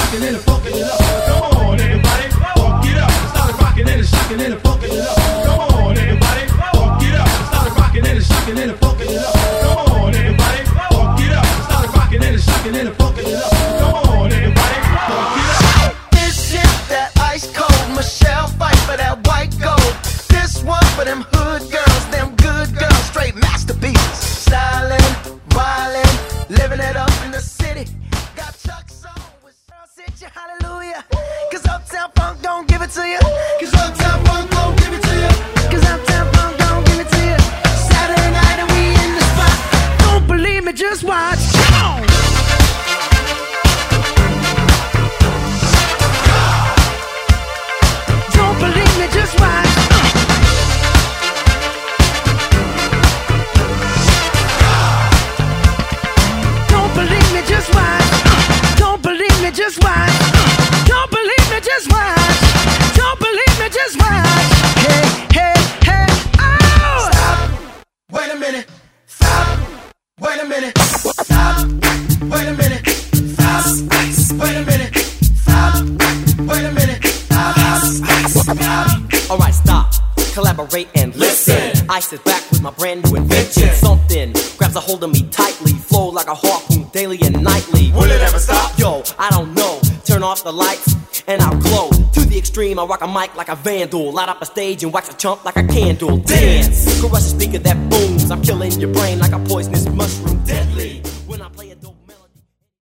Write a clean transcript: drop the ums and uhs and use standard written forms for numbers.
shocking and funkin' it up. Come on, everybody, funk it up. Started rocking and shocking and funkin' it up. Come on, everybody, funk it up. Started rocking and shocking and funkin' it up. Come on, everybody, funk it up. Started rocking and shocking and funkin' it up. Come on, everybody, funk it up. This shit that ice cold. Michelle fight for that white gold. This one for them hood girls, them good girls, straight masterpieces. Stylin', wildin', living it up in the city. Got Chuck's on with sit you hallelujah. Cause Uptown Funk don't give it to you. Cause Uptown Funk don't give it to you. Cause Uptown Funk don't give it to you. Saturday night and we in the spot. Don't believe me, just watch. Come on. Don't believe me, just watch. Don't believe me, just watch. Don't believe me, just watch. Don't believe me, just watch. Don't believe me, just watch. Hey, hey, hey, oh! Stop. Wait a minute. Stop. Wait a minute. Stop. Wait a minute. Stop. Wait a minute. Stop. Wait a minute. Stop. Alright, stop. Collaborate and listen. I sit back with my brand new invention. Something grabs a hold of me tightly. Flow like a harpoon daily and nightly. Will it ever stop? Yo, I don't know. Turn off the lights and I'll glow. To the extreme, I rock a mic like a vandal. Light up a stage and wax a chump like a candle. Dance! Crush a speaker that booms. I'm killing your brain like a poisonous mushroom. Deadly.